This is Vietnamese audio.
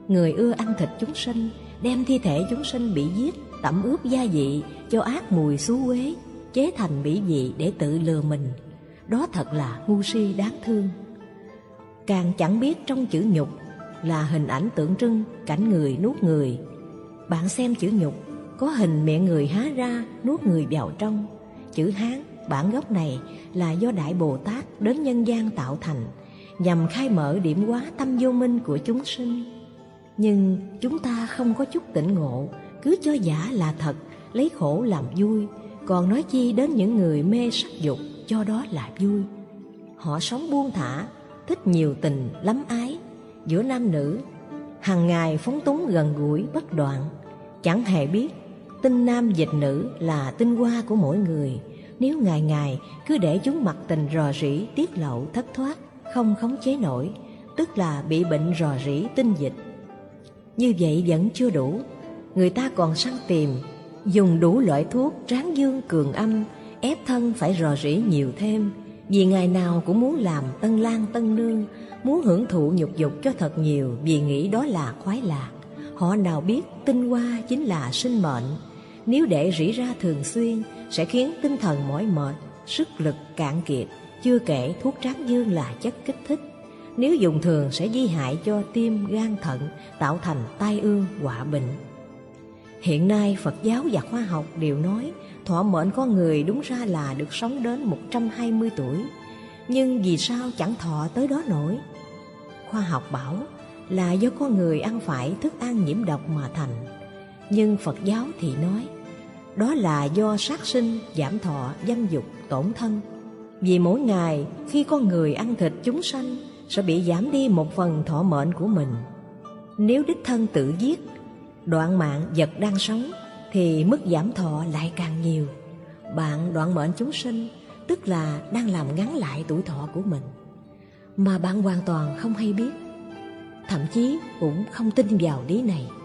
người ưa ăn thịt chúng sinh, đem thi thể chúng sinh bị giết tẩm ướp gia vị cho ác mùi xú uế, chế thành mỹ vị để tự lừa mình. Đó thật là ngu si đáng thương. Càng chẳng biết trong chữ nhục là hình ảnh tượng trưng cảnh người nuốt người. Bạn xem chữ nhục có hình miệng người há ra nuốt người vào trong. Chữ Hán bản gốc này là do Đại Bồ Tát đến nhân gian tạo thành, nhằm khai mở điểm hóa tâm vô minh của chúng sinh. Nhưng chúng ta không có chút tỉnh ngộ, cứ cho giả là thật, lấy khổ làm vui, còn nói chi đến những người mê sắc dục cho đó là vui. Họ sống buông thả, thích nhiều tình lắm ái giữa nam nữ, hằng ngày phóng túng gần gũi bất đoạn, chẳng hề biết tinh nam dịch nữ là tinh hoa của mỗi người. Nếu ngày ngày cứ để chúng mặc tình rò rỉ tiết lộ thất thoát, không khống chế nổi, tức là bị bệnh rò rỉ tinh dịch. Như vậy vẫn chưa đủ, người ta còn săn tìm, dùng đủ loại thuốc tráng dương cường âm, ép thân phải rò rỉ nhiều thêm, vì ngày nào cũng muốn làm tân lang tân nương, muốn hưởng thụ nhục dục cho thật nhiều, vì nghĩ đó là khoái lạc. Họ nào biết tinh hoa chính là sinh mệnh, nếu để rỉ ra thường xuyên sẽ khiến tinh thần mỏi mệt, sức lực cạn kiệt. Chưa kể thuốc tráng dương là chất kích thích, nếu dùng thường sẽ gây hại cho tim, gan, thận, tạo thành tai ương, họa bệnh. Hiện nay Phật giáo và khoa học đều nói thọ mệnh con người đúng ra là được sống đến 120 tuổi, nhưng vì sao chẳng thọ tới đó nổi? Khoa học bảo là do con người ăn phải thức ăn nhiễm độc mà thành, nhưng Phật giáo thì nói đó là do sát sinh, giảm thọ, dâm dục, tổn thân. Vì mỗi ngày khi con người ăn thịt chúng sanh sẽ bị giảm đi một phần thọ mệnh của mình. Nếu đích thân tự giết, đoạn mạng vật đang sống, thì mức giảm thọ lại càng nhiều. Bạn đoạn mệnh chúng sinh, tức là đang làm ngắn lại tuổi thọ của mình, mà bạn hoàn toàn không hay biết, thậm chí cũng không tin vào lý này.